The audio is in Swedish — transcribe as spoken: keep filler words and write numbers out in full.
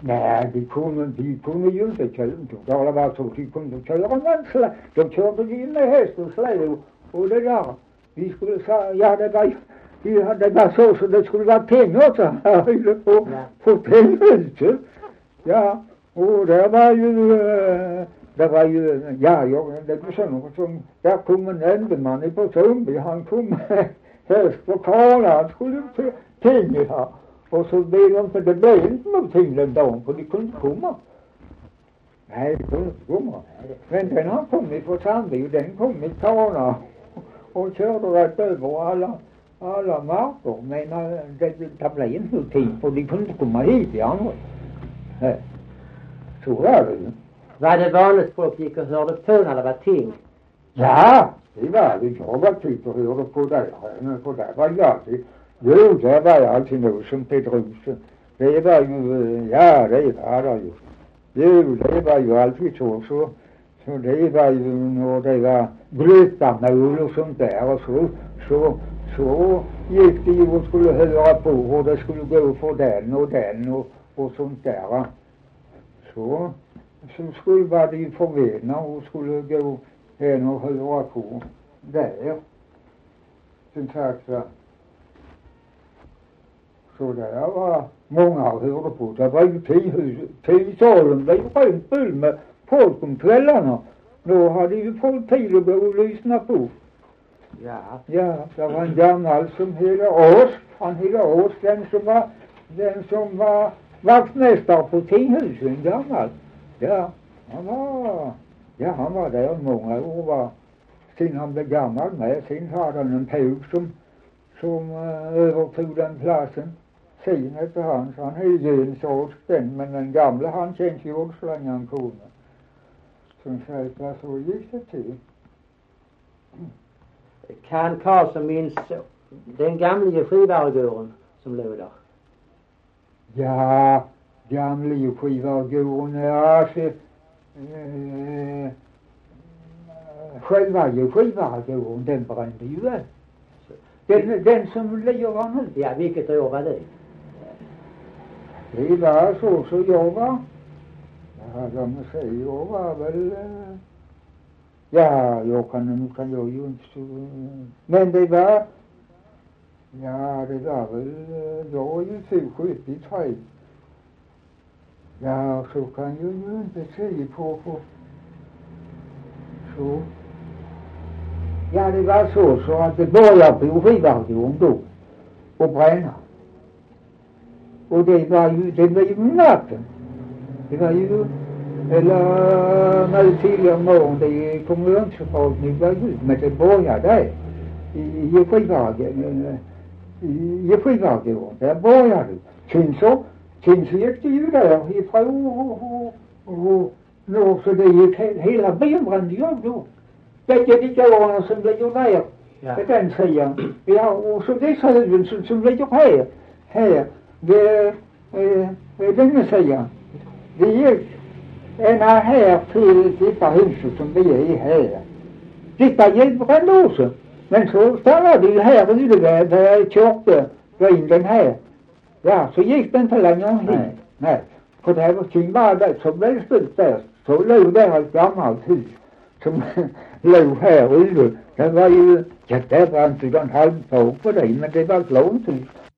Nej, de kunde, de kunde ju inte köra. Det var bara så de kunde köra en släde. De körde ju med häst och släde och, och det där. Vi skulle säga, ja det var, de hade bara så så det skulle vara pengar så här på, på pengarhuset. Ja, och det var ju, det var ju, ja, jag, det var så något som, där kom en ändeman på Sundby, han kom med häst och karlar, han skulle få pengar här. Och så blev de, för det blev inte någonting den dagen, för de kunde inte komma. Nej, de kunde inte komma. Men den har kommit på Sandby, den kom i Tana och körde rätt över alla, alla marker. Men det, det blev inte någonting, för de kunde inte komma hit i andra. Nej. Så var det ju. Var det vanligt folk gick och hörde på när det var ting? Ja, det var det. Jag var typ och hörde på det. Men på det var jag alltid. Jo, det var ju alltid något som Pedrosen. Det var ju, ja det var det ju. Jo, det var ju alltid så. Så, så det var ju när det var blötamål och sånt där. Och så, så, så gick det ju och skulle höra på hur det skulle gå för den och den och, och sånt där. Så, så skulle vara det ju förvänna och skulle gå hen och höra på där. Sen sagt så. Så där var många hörde på. Det var ju tio-salen. Det var ju full med folk om kvällarna. Då hade ju folk tid att gå och lyssna på. Ja. Ja, det var en gammal som hette Ås. Han hette Ås, den som var, den som var vaktmästare på tinghuset, en gammal. Ja, han var, ja han var där många år. Var, sen han blev gammal med. Sen hade han en påg som, som uh, övertog den platsen. Sen efter hans, han är ju en sorts den, men den gamla han känns ju också länge han kunde. Som sagt, vad så gick det till. Kan Karlsson minns den gamla skivargården som låg där? Ja, gamla skivargården, ja, så, eh, själva skivargården, den brände ju väl. Den, den som ligger nu. Ja, vilket år var det? Det var så, så jag var. Ja, jag måste säga, jag var väl. Ja, jag kan, nu kan jag ju inte så. Men det var. Ja, det var väl. Jag var ju så sjuttiotre. Ja, så kan jag ju inte säga på. på så. Ja, det var så, så att det började på skivargården då. Och bränna. Och det var ju, det var ju natten. Det var ju, eller när tidigare morgon, det kommer ju inte så bra nu var ju, men det började där. I, i skivargården, i, i skivargården, där började det. Sen så, sen så gick det ju där ifrån och, och, och, och så det gick hela byn brände ju då. Det är lika åren som ligger där. Ja. Den sidan. Ja, och så dessa huvuden som, som ligger här. Här. Det, eh, denna sidan. Det gick ena här till detta huset som vi är i här. Detta gick brände också. Men så stannade det ju här och det där, där jag körde grinden här. Ja, så gick det inte längre hit. Nej. Nej. För det var kring bara där, så blev det slut där. Så låg där ett gammalt hus. Som låg här ute. Det var ju, ja det var inte en halv på det, men det var ett långt hus.